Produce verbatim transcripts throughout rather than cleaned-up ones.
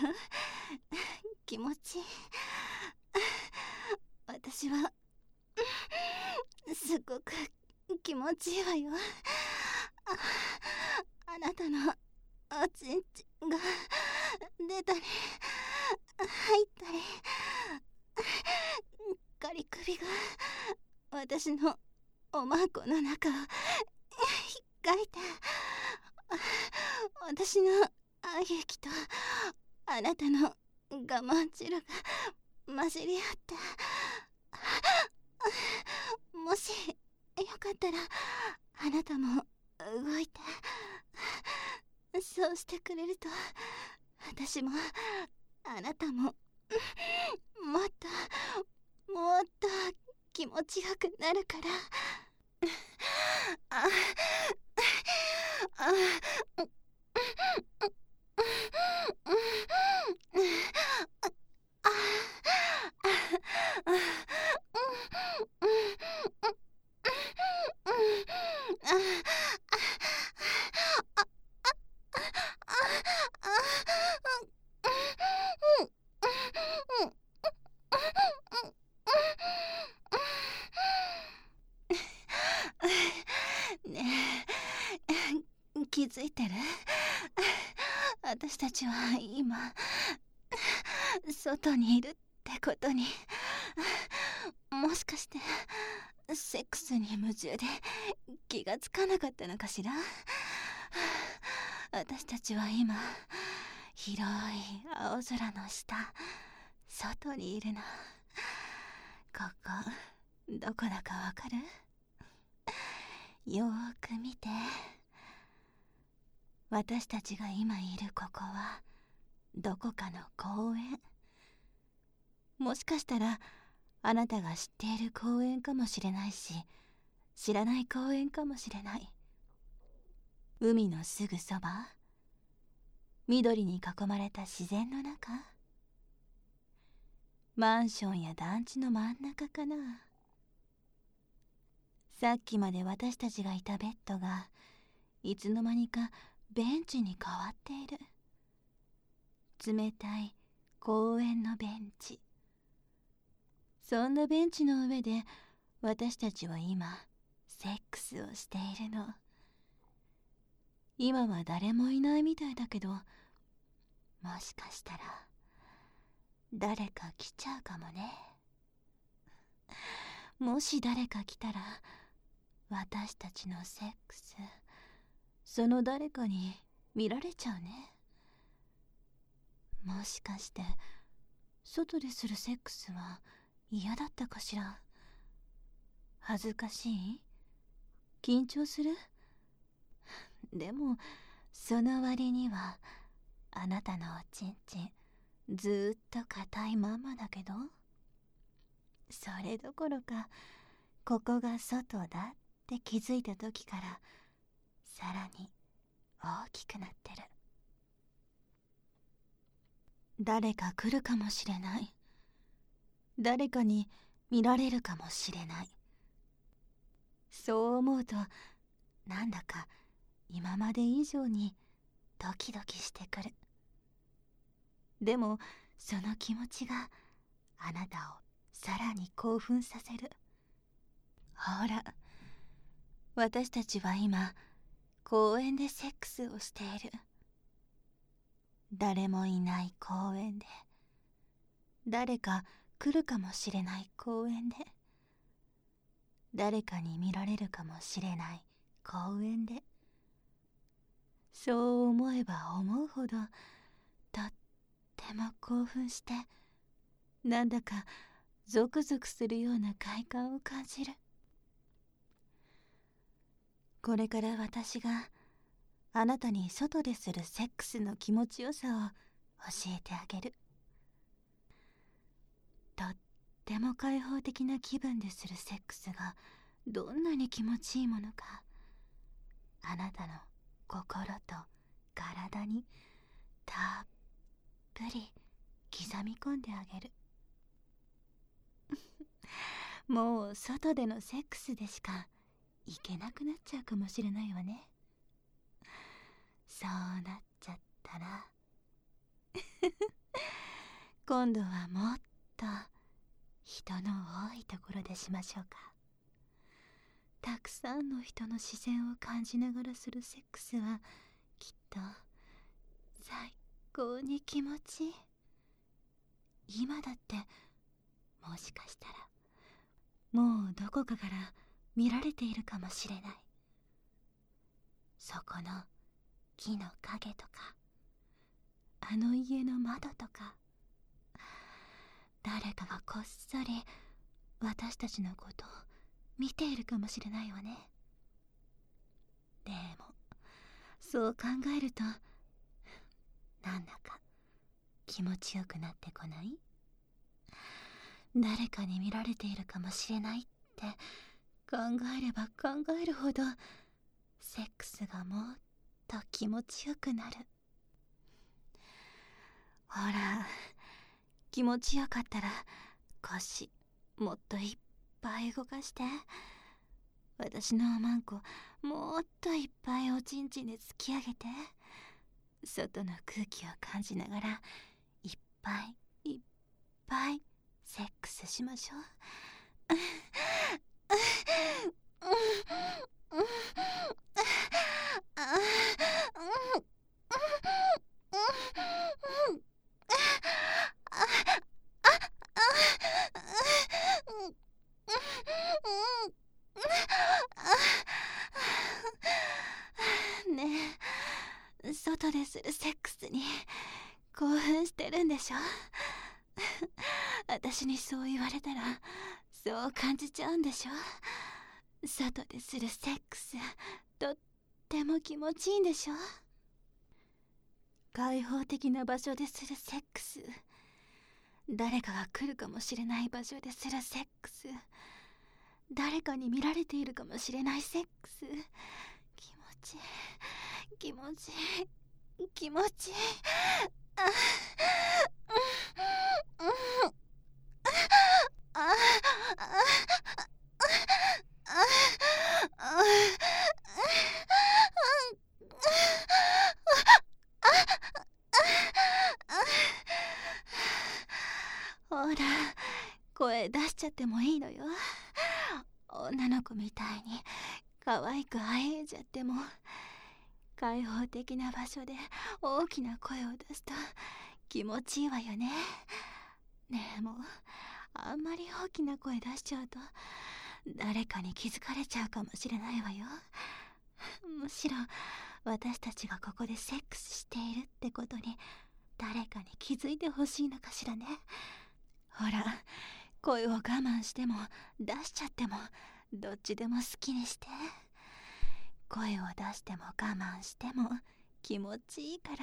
気持ちいい。私はすごく気持ちいいわよ。あ、あなたのおちんちんが出たり入ったり、ガリ首が私のおまんこの中をひっかいて、私の愛液とあなたの我慢汁が混じり合って、もしよかったらあなたも動いて、そうしてくれると私もあなたももっともっと気持ちよくなるから。ああねえ、気づいてる？私たちは今外にいるってことに。もしかしてセックスに夢中で気がつかなかったのかしら。私たちは今広い青空の下、外にいるの。ここどこだかわかる？よーく見て。私たちが今いるここはどこかの公園。もしかしたらあなたが知っている公園かもしれないし、知らない公園かもしれない。海のすぐそば、緑に囲まれた自然の中、マンションや団地の真ん中かな。さっきまで私たちがいたベッドがいつの間にかベンチに変わっている。冷たい公園のベンチ。そんなベンチの上で私たちは今セックスをしているの。今は誰もいないみたいだけど、もしかしたら誰か来ちゃうかもね。もし誰か来たら私たちのセックス、その誰かに見られちゃうね。もしかして外でするセックスは嫌だったかしら。恥ずかしい？緊張する？でもその割にはあなたのおちんちんずーっと硬いままだけど、それどころかここが外だって気づいた時からさらに大きくなってる。誰か来るかもしれない。誰かに見られるかもしれない。そう思うとなんだか今まで以上にドキドキしてくる。でもその気持ちがあなたをさらに興奮させる。ほら、私たちは今公園でセックスをしている。誰もいない公園で、誰か来るかもしれない公園で、誰かに見られるかもしれない公園で。そう思えば思うほどとっても興奮して、なんだかゾクゾクするような快感を感じる。これから私があなたに外でするセックスの気持ちよさを教えてあげる。とっても開放的な気分でするセックスがどんなに気持ちいいものか、あなたの心と体にたっぷり刻み込んであげる。もう外でのセックスでしかいけなくなっちゃうかもしれないわね。そうなっちゃったら今度はもっと人の多いところでしましょうか。たくさんの人の視線を感じながらするセックスはきっと最高に気持ちいい。今だってもしかしたらもうどこかから見られているかもしれない。そこの木の影とか、あの家の窓とか、誰かがこっそり私たちのことを見ているかもしれないわね。でもそう考えるとなんだか気持ちよくなってこない？誰かに見られているかもしれないって考えれば考えるほどセックスがもっと気持ちよくなる。ほら、気持ちよかったら腰もっといっぱい動かして。私のおまんこもっといっぱいおちんちんで突き上げて、外の空気を感じながらいっぱいいっぱいセックスしましょう。ねえ、外でするセックスに興奮してるんでしょ？私にそう言われたらそう感じちゃうんでしょ？外でするセックスとっても気持ちいいんでしょ？開放的な場所でするセックス、誰かが来るかもしれない場所でするセックス、誰かに見られているかもしれないセックス、気持ちいい気持ちいい気持ちいい。ああああほら、声出しちゃってもいいのよ。女の子みたいに可愛くあえいじゃっても。開放的な場所で大きな声を出すと気持ちいいわよね。ねえ、もうあんまり大きな声出しちゃうと誰かに気づかれちゃうかもしれないわよ。むしろ私たちがここでセックスしているってことに誰かに気づいてほしいのかしらね。ほら、声を我慢しても出しちゃってもどっちでも好きにして。声を出しても我慢しても気持ちいいから。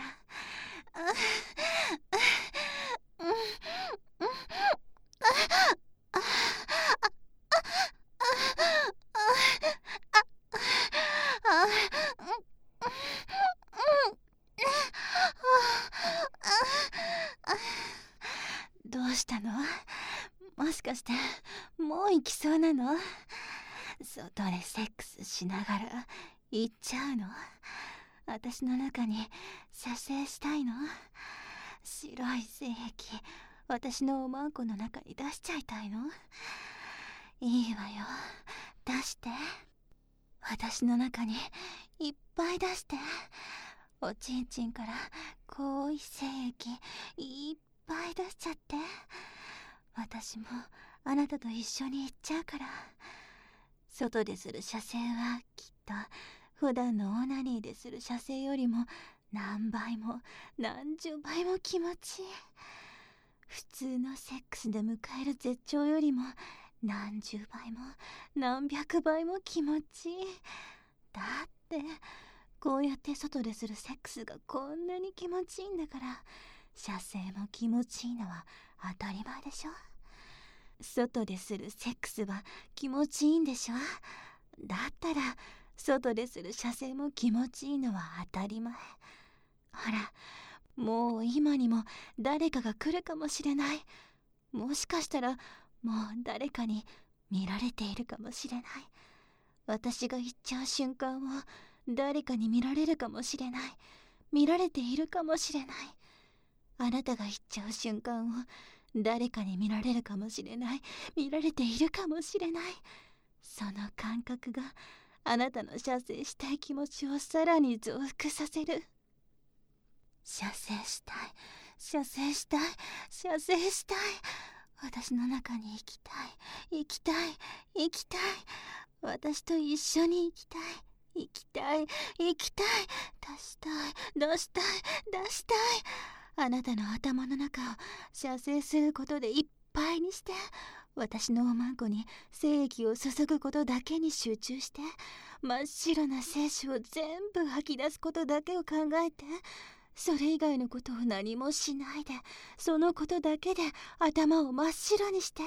どうしたの？もしかしてもう行きそうなの？外でセックスしながら行っちゃうの？私の中に射精したいの？白い精液私のおまんこの中に出しちゃいたいの？いいわよ、出して。私の中にいっぱい出して。おちんちんから濃い精液いっぱい出しちゃって。私もあなたと一緒に行っちゃうから。外でする射精はきっと普段のオナニーでする射精よりも何倍も何十倍も気持ちいい。普通のセックスで迎える絶頂よりも何十倍も何百倍も気持ちいい。だってこうやって外でするセックスがこんなに気持ちいいんだから、射精も気持ちいいのは当たり前でしょ。外でするセックスは気持ちいいんでしょ。だったら外でする射精も気持ちいいのは当たり前。ほら、もう今にも誰かが来るかもしれない。もしかしたらもう誰かに見られているかもしれない。私が行っちゃう瞬間を誰かに見られるかもしれない。見られているかもしれない。 あなたが言っちゃう瞬間を誰かに見られるかもしれない、見られているかもしれない。その感覚があなたの射精したい気持ちをさらに増幅させる。射精したい、射精したい、射精したい。私の中に生きたい、生きたい、生きたい。私と一緒に生きたい、生きたい、生きたい。出したい、出したい、出したい。あなたの頭の中を射精することでいっぱいにして、私のおまんこに精液を注ぐことだけに集中して、真っ白な精子を全部吐き出すことだけを考えて、それ以外のことを何もしないで、そのことだけで頭を真っ白にして。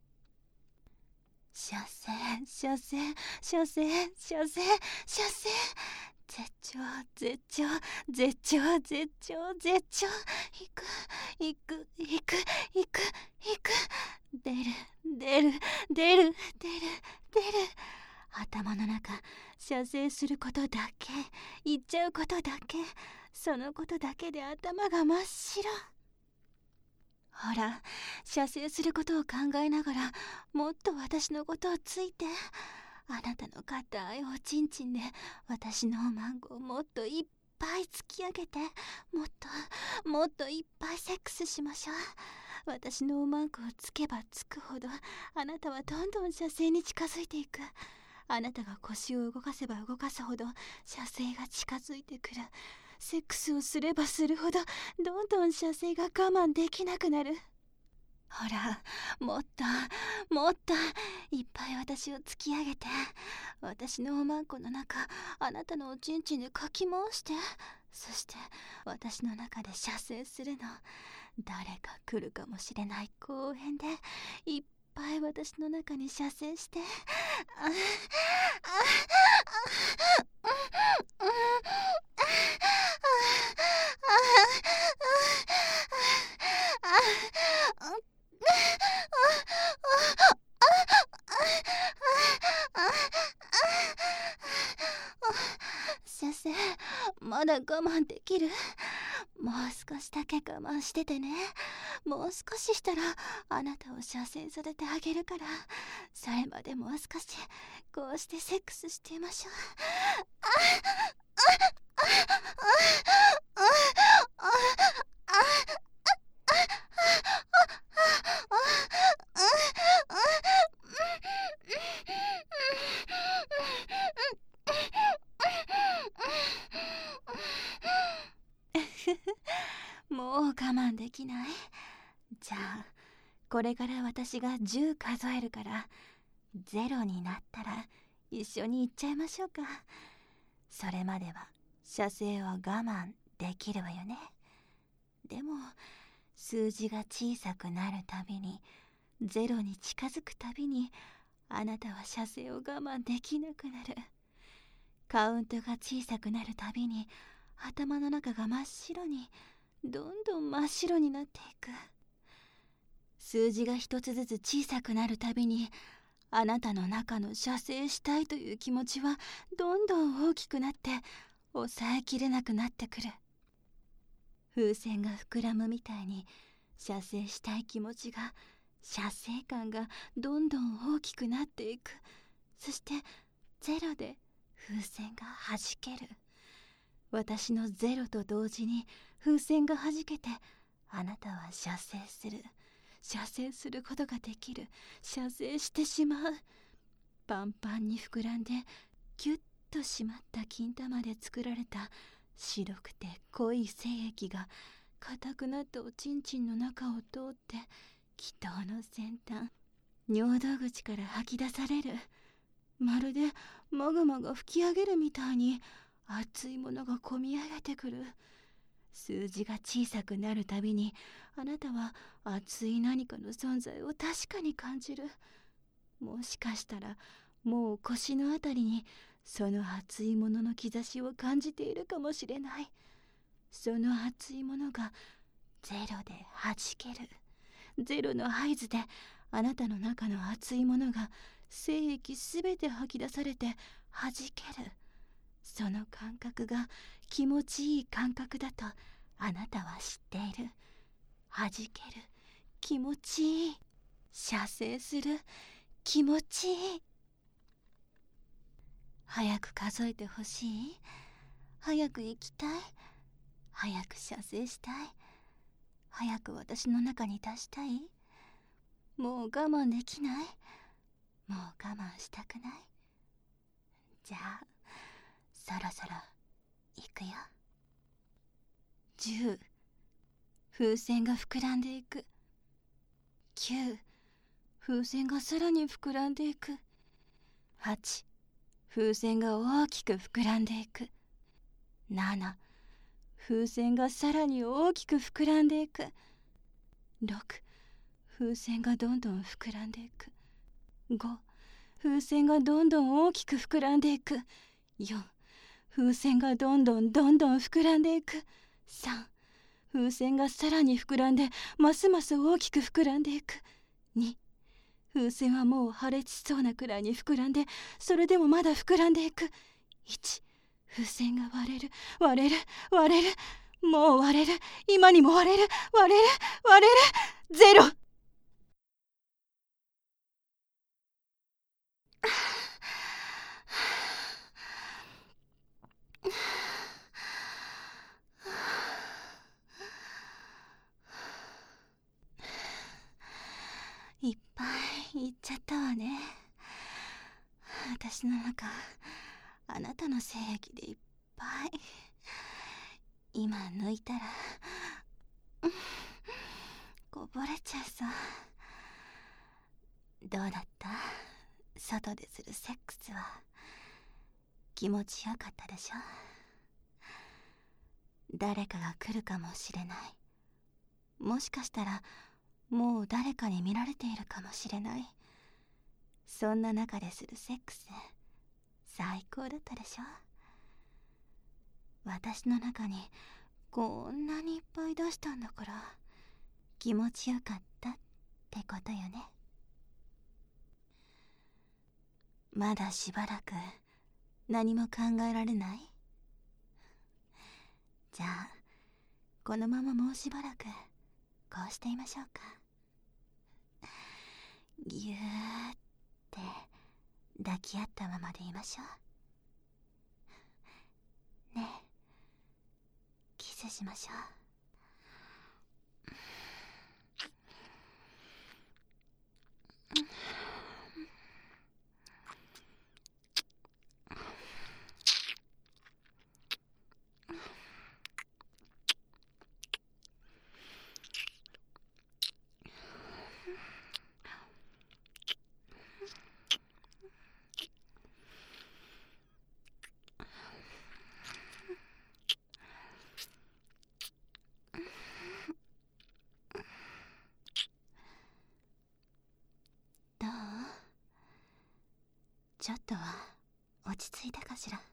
射精、射精、射精、射精、射精。絶頂、絶頂、絶頂、絶頂、絶頂。行く、行く、行く、行く、行く。出る、出る、出る、出る、出る。頭の中、射精することだけ、言っちゃうことだけ、そのことだけで頭が真っ白。ほら、射精することを考えながら、もっと私のことをついて。あなたの硬いおちんちんで私のおまんこをもっといっぱい突き上げて、もっともっといっぱいセックスしましょう。私のおまんこをつけばつくほど、あなたはどんどん射精に近づいていく。あなたが腰を動かせば動かすほど射精が近づいてくる。セックスをすればするほどどんどん射精が我慢できなくなる。ほら、もっともっといっぱい私を突き上げて、私のおまんこの中、あなたのおちんちんでかき回して、そして私の中で射精するの。誰か来るかもしれない公園でいっぱい私の中に射精して、あああ先生、まだ我慢できる？もう少しだけ我慢しててね。もう少ししたらあなたを射精させてあげるから、それまでもう少しこうしてセックスしてみましょう。あああああああもう我慢できない？じゃあこれから私がじゅう数えるから、ゼロになったら一緒に行っちゃいましょうか。それまでは射精を我慢できるわよね。でも数字が小さくなるたびに、ゼロに近づくたびに、あなたは射精を我慢できなくなる。カウントが小さくなるたびに、頭の中が真っ白に、どんどん真っ白になっていく。数字が一つずつ小さくなるたびに、あなたの中の射精したいという気持ちはどんどん大きくなって、抑えきれなくなってくる。風船が膨らむみたいに、射精したい気持ちが、射精感がどんどん大きくなっていく。そしてゼロで風船がはじける。私のゼロと同時に風船がはじけて、あなたは射精する。射精することができる。射精してしまう。パンパンに膨らんでキュッと締まった金玉で作られた白くて濃い精液が硬くなったおちんちんの中を通って、気筒の先端、尿道口から吐き出される。まるでマグマが吹き上げるみたいに熱いものがこみ上げてくる。数字が小さくなるたびに、あなたは熱い何かの存在を確かに感じる。もしかしたらもう腰のあたりにその熱いものの兆しを感じているかもしれない。その熱いものがゼロで弾ける。ゼロの合図であなたの中の熱いものが精液すべて吐き出されて弾ける。その感覚が気持ちいい感覚だとあなたは知っている。 弾ける気持ちいい、射精する気持ちいい。早く数えてほしい。早く行きたい。早く射精したい。早く私の中に出したい。もう我慢できない。もう我慢したくない。じゃあそろそろ行くよ。じゅう、風船が膨らんでいく。きゅう、風船がさらに膨らんでいく。はち、風船が大きく膨らんでいく。なな、風船がさらに大きく膨らんでいく。ろく、風船がどんどん膨らんでいく。ご、風船がどんどん大きく膨らんでいく。よん、風船がどんどんどんどん膨らんでいく。さん、風船がさらに膨らんでますます大きく膨らんでいく。に、風船はもう破裂しそうなくらいに膨らんで、それでもまだ膨らんでいく。いち、風船が割れる割れる割れる、もう割れる、今にも割れる割れる割れる。ゼロ。いっぱいいっちゃったわね。私の中、あなたの精液でいっぱい。今抜いたらこぼれちゃいそう。どうだった？外でするセックスは気持ちよかったでしょ？誰かが来るかもしれない。もしかしたらもう誰かに見られているかもしれない。そんな中でするセックス、最高だったでしょ？私の中にこんなにいっぱい出したんだから気持ちよかったってことよね。まだしばらく何も考えられない？じゃあこのままもうしばらくこうしていましょうか。ぎゅーって抱き合ったままでいましょうね。え、キスしましょう。どう？ちょっとは落ち着いたかしら。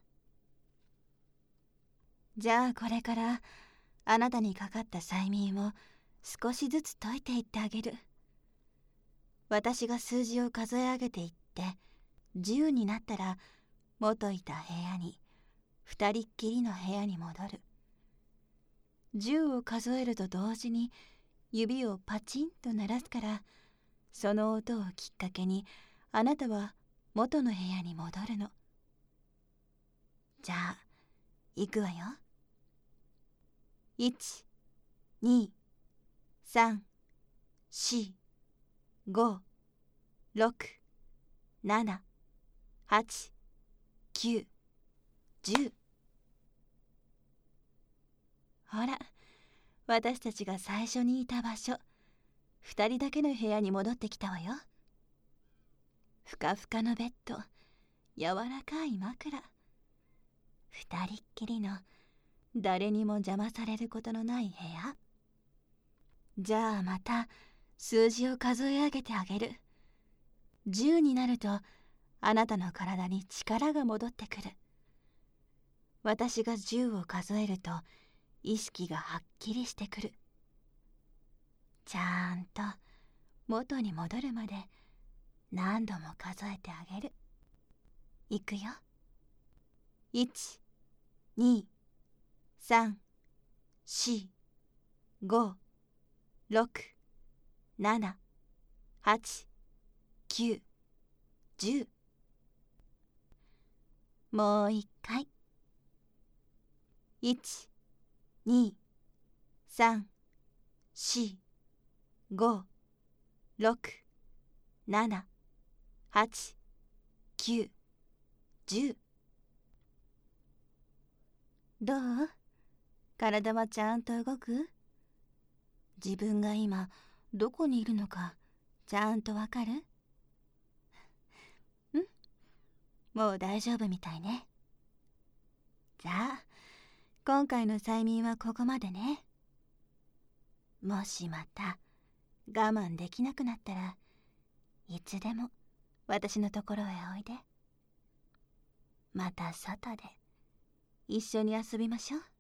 じゃあこれからあなたにかかった催眠を少しずつ解いていってあげる。私が数字を数え上げていってじゅうになったら元いた部屋に、二人っきりの部屋に戻る。じゅうを数えると同時に指をパチンと鳴らすから、その音をきっかけにあなたは元の部屋に戻るの。じゃあ行くわよ。いち、に、さん、し、ご、ろく、なな、はち、きゅう、じゅう。ほら、私たちが最初にいた場所、二人だけの部屋に戻ってきたわよ。ふかふかのベッド、柔らかい枕、二人っきりの誰にも邪魔されることのない部屋。じゃあまた数字を数え上げてあげる。じゅうになるとあなたの体に力が戻ってくる。私がじゅうを数えると意識がはっきりしてくる。ちゃんと元に戻るまで何度も数えてあげる。いくよ。いち、に、さん、し、ご、 ろく、なな、はち、きゅう、じゅう。もう一回。いち、に、さん、よん、ご、ろく、なな、はち、きゅう、じゅう。どう？体はちゃんと動く？自分が今どこにいるのかちゃんとわかる？ん？もう大丈夫みたいね。じゃあ今回の催眠はここまでね。もしまた我慢できなくなったらいつでも私のところへおいで。また外で一緒に遊びましょう。